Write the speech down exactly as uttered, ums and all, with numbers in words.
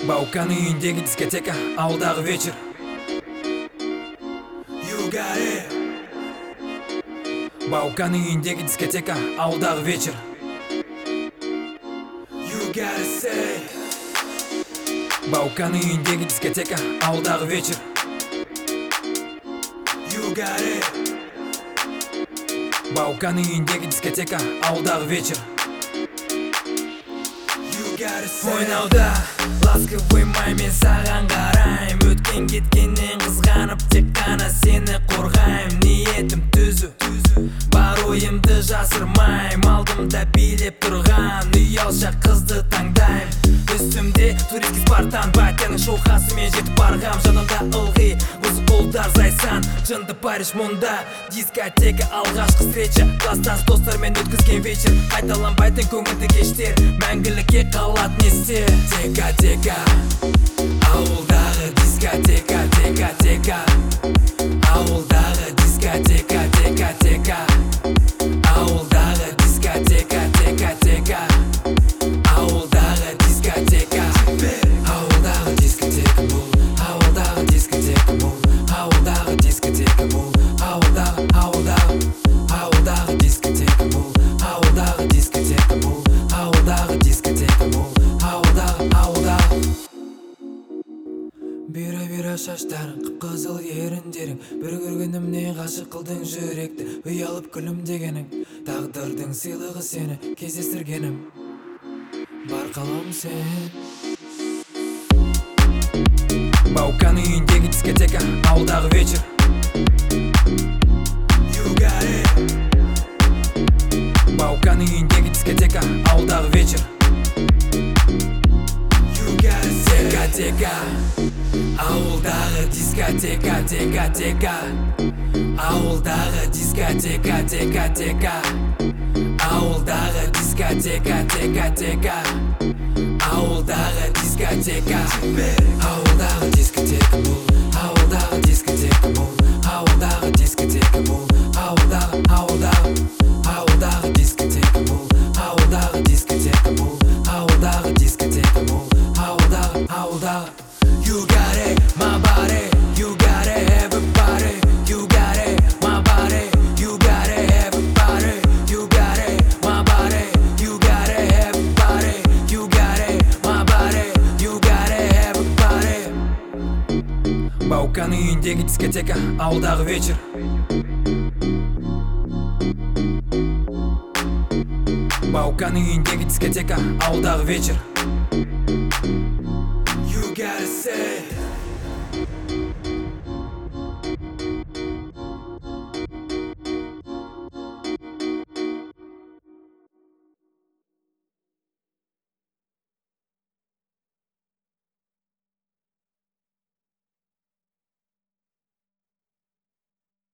Баукан үйіндегі дискотека, ауылдағы вечер. You got it. Баукан үйіндегі дискотека, ауылдағы вечер. You gotta say. Баукан үйіндегі дискотека, ауылдағы вечер. You got it. Баукан үйіндегі дискотека, ауылдағы вечер. Ойнауда ласковый май, мен саған қарайм. Өткен кеткеннен қызғанып тек қана сені қорғайм. Ниетім түзу, бар ойымды жасырмайм. Алдымда билеп тұрған ұялшақ қызды таңдайм. Үстімде туристский спартан, батяның шоқасымен жетіп барғам. Жанымда ылғи бұзық қолдар зайсан. Жынды Париж мұнда дискотека, алғашқы встреча. Класстас достармен өткізген вечер. Қайталанбайтын көңілді кештер, мәңгілікке қалатын естер. Тека тека ауылдағы дискотека, тека тека ауылдағы дискотека, тека тека ауылдағы дискотека, тека тека ауылдағы дискотека. Ауылдағы дискотека бұл, ауылдағы дискотека бұл, ауылдағы дискотека бұл, ауылдағы ауылдағы ауылдағы дискотека бұл, ауылдағы дискотека бұл, ауылдағы дискотека бұл, ауылдағы ауылдағы. Бира-бира шаштарың, қып-қызыл еріндерің, бір көргенімнен ғашық қылдың жүректі. Ұялып күлімдегенің, тағдырдың сыйлығы сені кездестіргенім. Бар қалам сен. Баукан үйіндегі дискотека, ауылдағы вечер. You got it. Баукан үйіндегі дискотека, ауылдағы вечер. You got it. Тека тека ауылдағы дискотека, тека тека ауылдағы дискотека, тека тека ауылдағы дискотека, тека тека ауылдағы дискотека. Ауылдағы дискотека бұл, ауылдағы дискотека бұл, ауылдағы дискотека бұл, ауылдағы ауылдағы ауылдағы дискотека бұл, ауылдағы дискотека бұл, ауылдағы дискотека бұл, ауылдағы ауылдағы. You got it, my body, you got it, everybody. You got it, my body, you got it, everybody. You got it, my body, you got it, everybody. You got it, my body, you got it, everybody. Баукан үйіндегі дискотека, ауылдағы вечер. Баукан үйіндегі дискотека, ауылдағы вечер.